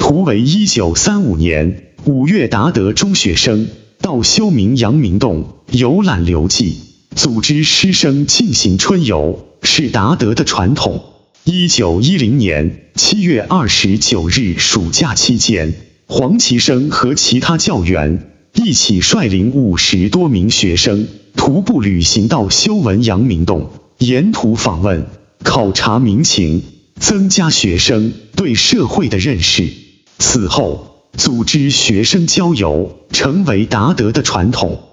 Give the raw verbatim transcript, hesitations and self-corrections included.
图为一九三五年五月达德中学生到休明阳明洞游览留记，组织师生进行春游，是达德的传统。一九一零年七月二十九日暑假期间，黄其生和其他教员一起率领五十多名学生徒步旅行到修文阳明洞，沿途访问、考察民情，增加学生对社会的认识。此后，组织学生郊游成为达德的传统。